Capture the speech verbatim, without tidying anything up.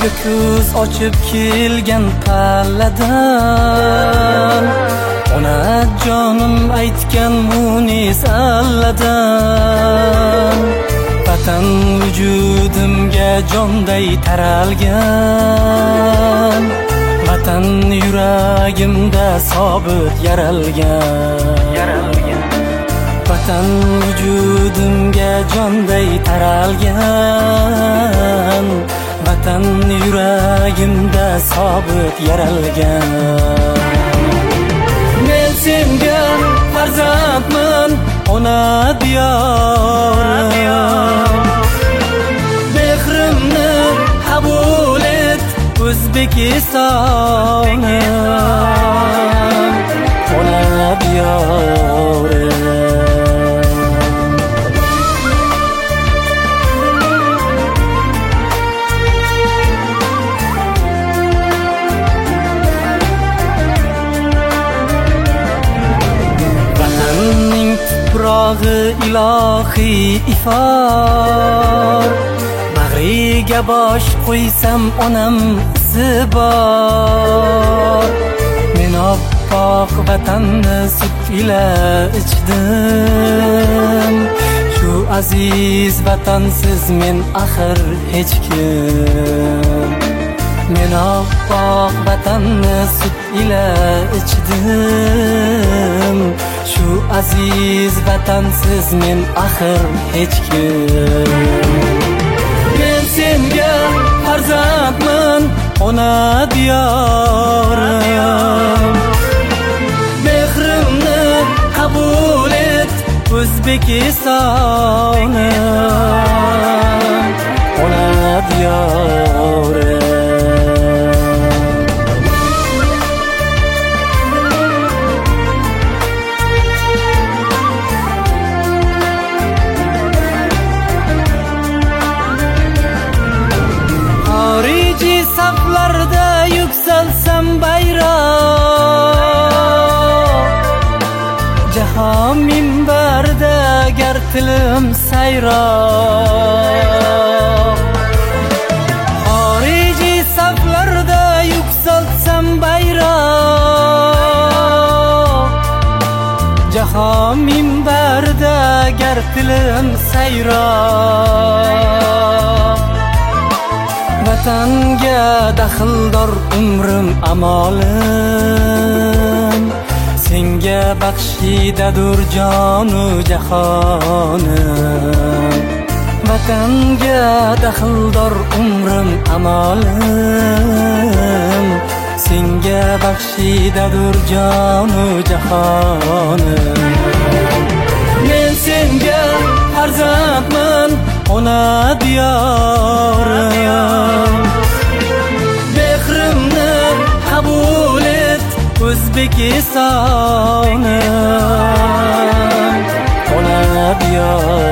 Ko'zga ko'z ochib kelgan palladan ona jonim aytgan munis alladan vatan vujudimga jonday taralgan vatan yuragimda sobit yaralgan vatan vujudimga jonday taralgan vatan yuragimda sobit yaralgan men senga farzandman ona diyorim mehrimni qabul et O'zbekistonim ona diyorim tuprog'i ilohiy ifor bag'riga bosh qo'ysam onam izi bor men oppoq vatanni sut ila ichdim shu aziz vatansiz men axir hech kim men oppoq vatanni sut ila ichdim shu aziz vatansiz men axir hech kim men senga farzandman ona diyorim mehrimni qabul et O'zbekistonim ona diyorim saflarda yuksalsam bayroq jahon minbarida gar tilim sayroq xorijiy saflarda yuksalsam bayroq jahon minbarida gar tilim sayroq vatanga daxldor umrim amolim senga baxshidadur jonu jahonim vatanga daxldor umrim amolim senga baxshidadur jonu jahonim men senga farzandman ona diyorim mehrimni qabul et O'zbekistonim ona diyorim